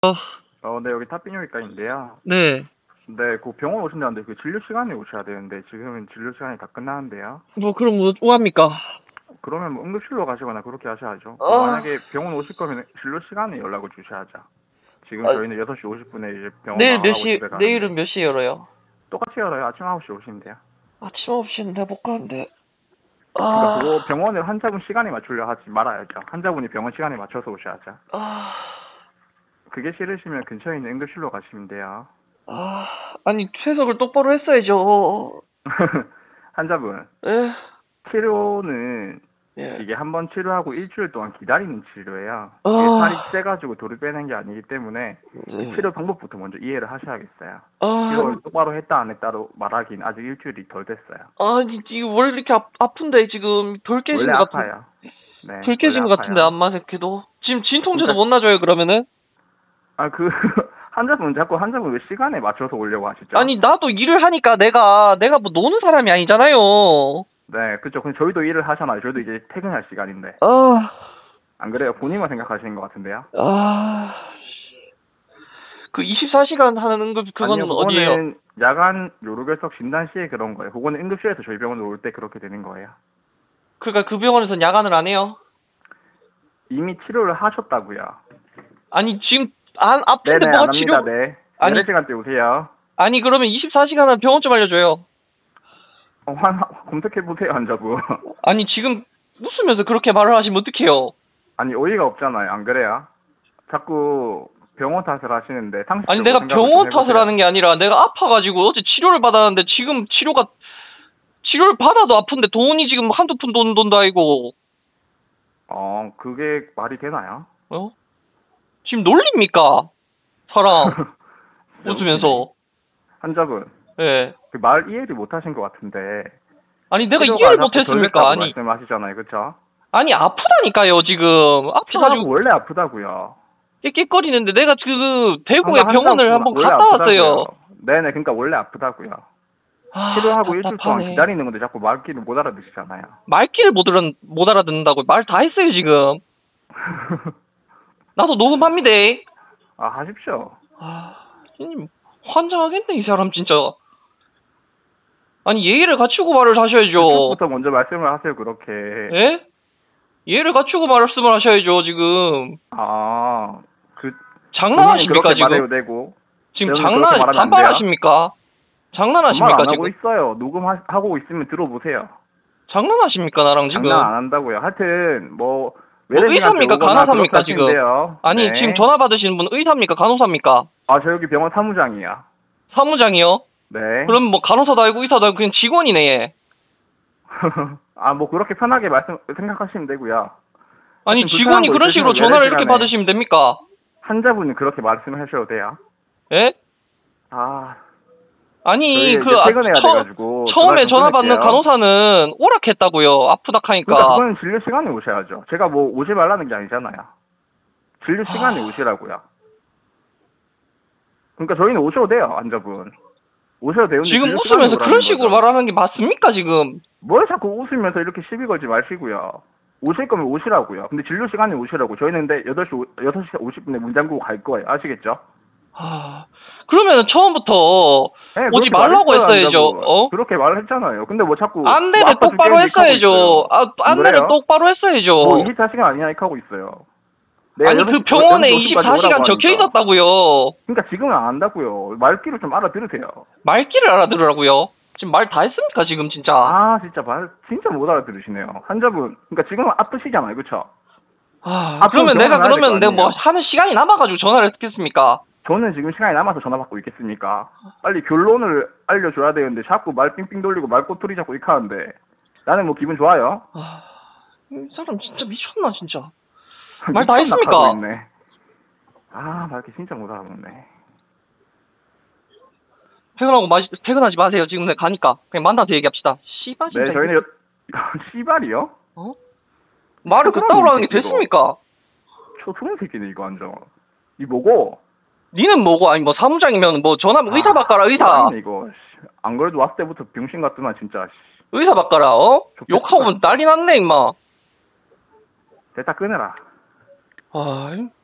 네, 여기 탑빈여기까지인데요. 네. 네, 그 병원 오신다는데 그 진료 시간에 오셔야 되는데 지금은 진료 시간이 다 끝나는데요. 그럼 뭐 합니까? 그러면 뭐 응급실로 가시거나 그렇게 하셔야죠. 그 아. 만약에 병원 오실 거면 진료 시간에 연락을 주셔야죠. 지금 아. 저희는 6시 50분에 이제 병원 내일 몇 나가고 시, 집에 가는데 내일은 몇 시에 열어요? 똑같이 열어요. 아침 9시 오시면 돼요. 아침 9시는 내가 못 가는데. 그러니까 그거 병원을 환자분 시간에 맞추려 하지 말아야죠. 환자분이 병원 시간에 맞춰서 오셔야죠. 그게 싫으시면 근처에 있는 응급실로 가시면 돼요. 아니, 해석을 똑바로 했어야죠. 환자분, 에? 치료는 예. 이게 한번 치료하고 일주일 동안 기다리는 치료예요. 아. 이게 살이 째가지고 돌을 빼는 게 아니기 때문에 네. 치료 방법부터 먼저 이해를 하셔야겠어요. 아. 치료를 똑바로 했다 안 했다로 말하긴 아직 일주일이 덜 됐어요. 아니, 지금 원래 이렇게 아픈데 지금 덜 깨진 원래 것 같은, 아파요. 네, 덜 깨진 원래 것 같은데 아파요. 안마 새끼도. 지금 진통제도 그러니까- 못 놔줘요, 그러면은? 환자분 자꾸 환자분 왜 시간에 맞춰서 오려고 하시죠? 아니, 나도 일을 하니까 내가 뭐 노는 사람이 아니잖아요. 네, 그렇죠. 그럼 저희도 일을 하잖아요. 저희도 이제 퇴근할 시간인데. 안 그래요? 본인만 생각하시는 것 같은데요? 그 24시간 하는 응급 그건 아니요, 어디예요? 그거는 야간 요로결석 진단 시에 그런 거예요. 그거는 응급실에서 저희 병원으로 올 때 그렇게 되는 거예요. 그러니까 그 병원에서는 야간을 안 해요? 이미 치료를 하셨다고요. 아니, 지금 아픈데 네네, 뭐가 안 합니다. 네. 아니- 아니, 시간대 오세요. 아니, 그러면 24시간은 병원 좀 알려줘요. 검색해보세요, 환자분. 아니, 지금 웃으면서 그렇게 말을 하시면 어떡해요? 아니, 어이가 없잖아요. 안 그래요? 자꾸 병원 탓을 하시는데, 상식적으로 아니, 내가 생각을 병원 좀 탓을 해보세요. 하는 게 아니라 내가 아파가지고 어제 치료를 받았는데 지금 치료를 받아도 아픈데 돈이 지금 한두 푼 돈도 아니고, 그게 말이 되나요? 지금 놀립니까? 사람, 웃으면서. 환자분, 예. 그 말 이해를 못 하신 것 같은데. 아니, 내가 치료가 이해를 자꾸 덜 못했습니까? 됐다고 아니, 말씀하시잖아요. 그쵸? 아니, 아프다니까요, 지금. 치료하고 아파가지고 원래 아프다고요. 깨끗거리는데 내가 그 대구에 항상 병원을 한번 원래 갔다 왔어요. 아프다고요. 네네, 그러니까 원래 아프다고요. 치료하고 일주일 동안 답답하네. 기다리는 건데 자꾸 말귀를 못 알아듣시잖아요. 말귀를 못 알아듣는다고 말 다 했어요, 지금. 나도 녹음합니다. 하십시오. 형님, 환장하겠네, 이 사람, 진짜. 아니, 예의를 갖추고 말을 하셔야죠. 부터 먼저 말씀을 하세요, 그렇게. 예? 예의를 갖추고 말씀을 하셔야죠, 지금. 장난하십니까, 그렇게 지금? 말해도 되고. 지금 저는 그렇게 말하면 안 돼요? 반말하십니까? 장난하십니까, 정말 안 지금? 하고 있어요. 녹음하고 있으면 들어보세요. 장난하십니까, 나랑 지금? 장난 안 한다고요. 하여튼 뭐 의사입니까, 간호사입니까, 지금? 아니, 네. 지금 전화 받으시는 분 의사입니까, 간호사입니까? 저 여기 병원 사무장이요. 사무장이요? 네. 그럼 뭐 간호사도 아니고 의사도 아니고 그냥 직원이네, 얘. 뭐 그렇게 편하게 생각하시면 되고요. 아니, 하여튼 직원이 불편한 거 그런 식으로 있으시면 전화를 이렇게 시간에 받으시면 됩니까? 환자분은 그렇게 말씀하셔도 돼요. 예? 아니, 저희 그, 이제 퇴근해야 돼가지고 처음에 전화 좀 받는 끊을게요. 간호사는 오락했다고요. 아프다 하니까. 그러니까 그거는 진료 시간에 오셔야죠. 제가 뭐 오지 말라는 게 아니잖아요. 진료 시간에 오시라고요. 그러니까 저희는 오셔도 돼요, 환자분. 오셔도 돼요. 근데 지금 진료 웃으면서 시간에 그런 오라는 식으로 거죠. 말하는 게 맞습니까, 지금? 뭘 자꾸 웃으면서 이렇게 시비 걸지 마시고요. 오실 거면 오시라고요. 근데 진료 시간에 오시라고. 저희는 근데 6시 50분에 문 잠그고 갈 거예요. 아시겠죠? 그러면은 처음부터 네, 오지 그렇게 말라고 말했어요, 했어야죠. 환자분. 그렇게 말을 했잖아요. 근데 뭐 자꾸 안내를 뭐 아파 똑바로 죽겠는데 이렇게 했어야죠. 하고 있어요. 안내를 그래요? 똑바로 했어야죠. 뭐 24시간 아니냐 이렇게 하고 있어요. 아니, 그 병원에 6시 50분까지 24시간 오라고 적혀 하니까. 있었다고요. 그러니까 지금은 안 한다고요. 말귀를 좀 알아들으세요. 말귀를 알아들으라고요. 지금 말 다 했습니까, 지금 진짜? 진짜 진짜 못 알아들으시네요. 환자분. 그러니까 지금은 아프시잖아요. 그쵸? 그러면 내가 병원을 그러면 가야 내가 될거 뭐 아니에요. 하는 시간이 남아가지고 전화를 했겠습니까? 저는 지금 시간이 남아서 전화 받고 있겠습니까? 빨리 결론을 알려줘야 되는데 자꾸 말 삥삥 돌리고 말꼬투리 잡고 이렇게 하는데 나는 뭐 기분 좋아요? 이 사람 진짜 미쳤나, 진짜. 말 다 미쳤나 했습니까? 하고 있네. 말게 진짜 못 알아듣네. 퇴근하지 마세요. 지금 내가 가니까. 그냥 만나서 얘기합시다. 씨발, 진짜. 네, 저희는 씨발이요? 말을 그따구로 하는 게 됐습니까? 초등생 새끼네 이거 완전. 이 뭐고? 니는 뭐고, 아니, 뭐, 사무장이면, 뭐, 전화, 의사 바꿔라, 의사. 아니네, 이거. 안 그래도 왔을 때부터 병신 같더만, 진짜. 의사 바꿔라, 좋겠다. 욕하고 난리 났네, 임마. 됐다, 끊어라.